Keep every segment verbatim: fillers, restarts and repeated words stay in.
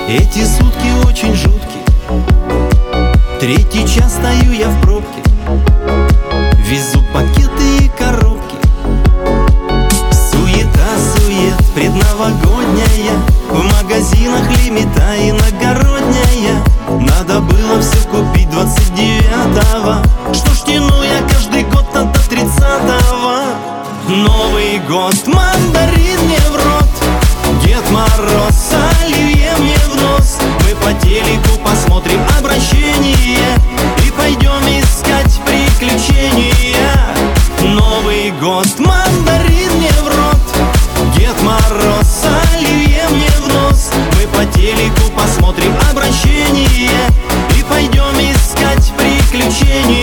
Эти сутки очень жуткие. Третий час стою я в пробке, везу пакеты и коробки. Суета-сует предновогодняя, в магазинах лимита иногородняя. Надо было все купить двадцать девятого. Что ж тяну я каждый год до тридцатого. Новый год, мандарин мне в рот, Дед Мороз, оливье мне в нос. Мы по телеку посмотрим обращение и пойдем искать приключения. Новый год, мандарин мне в рот, Дед Мороз, оливье мне в нос. Мы по телеку посмотрим обращение и пойдем искать приключения.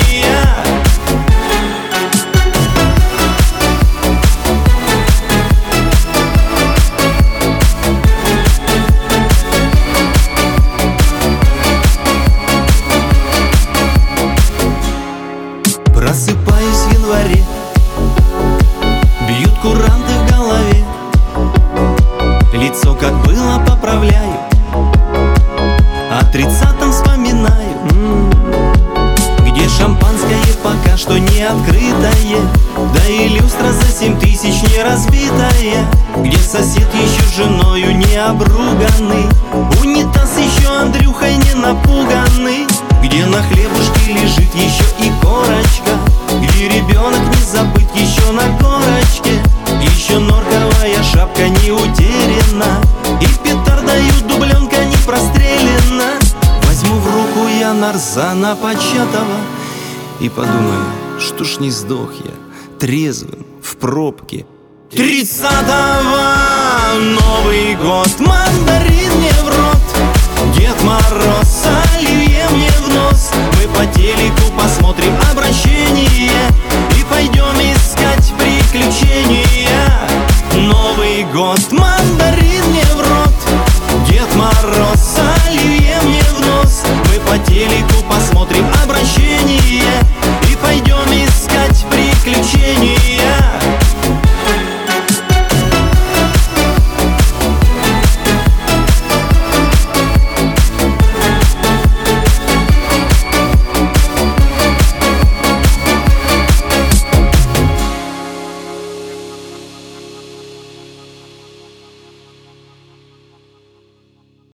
Просыпаюсь в январе, бьют куранты в голове. Лицо как было поправляю, о тридцатом вспоминаю. М-м-м. Где шампанское пока что не открытое, да и люстра за семь тысяч не разбитая. Где сосед еще с женою не обруганный, унитаз еще Андрюхой не напуганный. Где на хлебушке лежит еще и корочка, где ребенок не забыт еще на корочке. Еще норковая шапка не утеряна, и петардою дубленка не прострелена. Возьму в руку я нарзана початого и подумаю, что ж не сдох я трезвым в пробке тридцатого. Новый год,